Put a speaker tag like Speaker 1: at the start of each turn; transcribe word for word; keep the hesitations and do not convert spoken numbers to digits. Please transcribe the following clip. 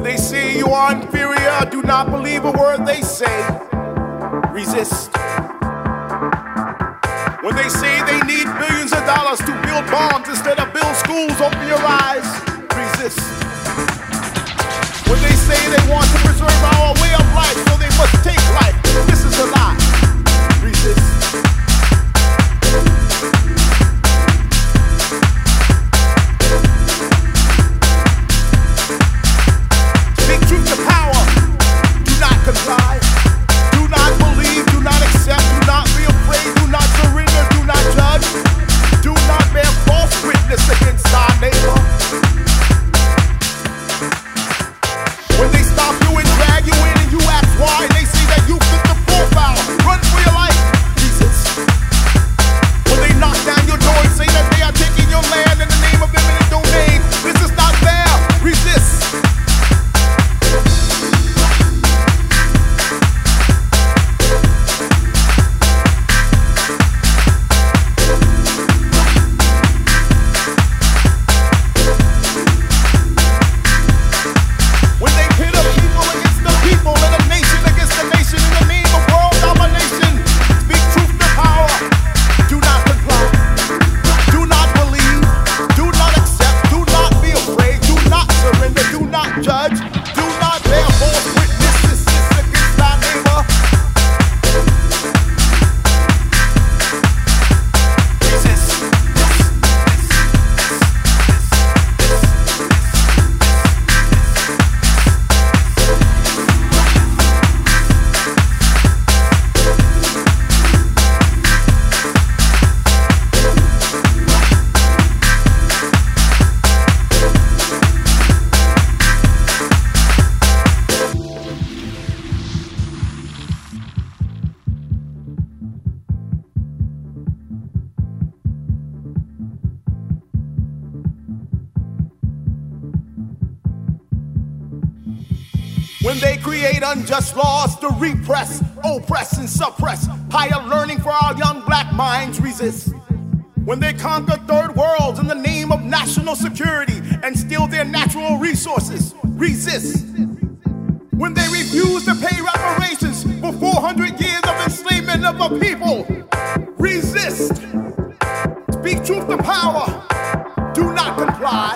Speaker 1: When they say you are inferior, do not believe a word they say. Resist. When they say they need billions of dollars to build bombs instead of build schools, open your eyes. Resist. When they say they want to preserve our way of life, so they must take life, this is a lie. Resist. Speak truth to power. Do not comply. Do not believe. Do not accept. Do not be afraid. Do not surrender. Do not judge. Do not bear false witness against our neighbor. When they stop you and drag you in and you ask why, they say that you fit the profile. Run for your life. Resist. When they knock down your door and say that they are taking your land in the name of eminent domain, this is not fair. Resist. When they create unjust laws to repress, oppress, and suppress higher learning for our young black minds, resist. When they conquer third worlds in the name of national security and steal their natural resources, resist. When they refuse to pay reparations for four hundred years of enslavement of a people, resist. Speak truth to power. Do not comply.